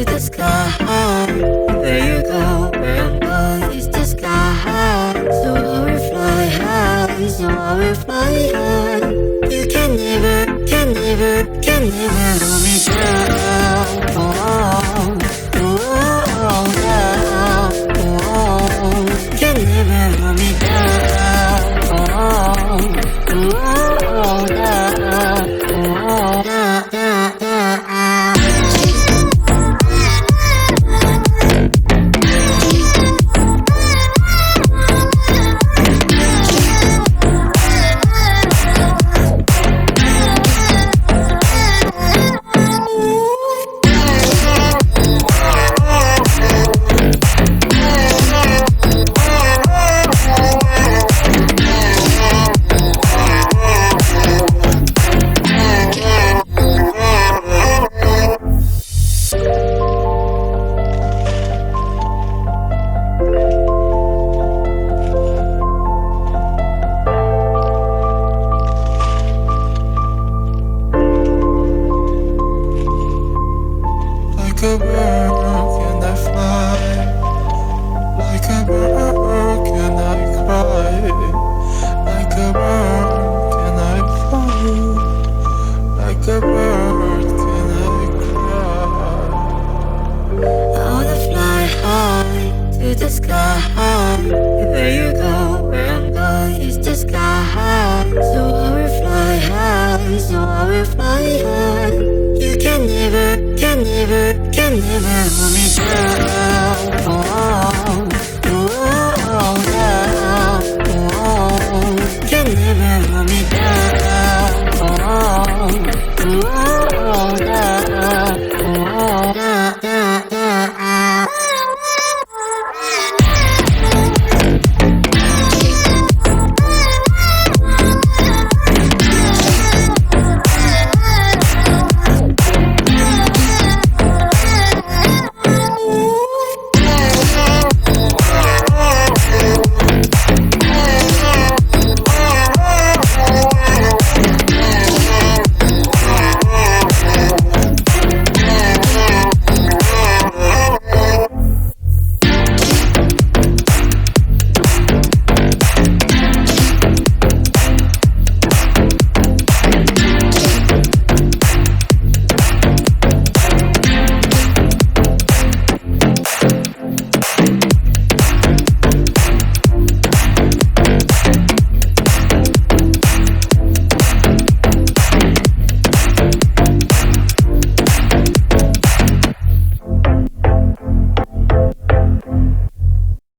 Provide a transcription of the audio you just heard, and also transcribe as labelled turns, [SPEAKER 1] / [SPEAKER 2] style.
[SPEAKER 1] to the sky. Where you go, where I'm going is the sky. So I will fly high, so I will fly high. You can never, can never, can never hold me down. Oh, oh, down. Oh, can never hold me down. Oh, oh, down. Oh, down, down, down.
[SPEAKER 2] Like a bird, can I fly? Like a bird, can I cry? Like a bird, can I fly? Like a bird, can I cry?
[SPEAKER 1] I wanna fly high to the sky. Where you go, where I'm going is the sky. So I will fly high, so I will fly high. You can never, can never, can never hold me down. Oh.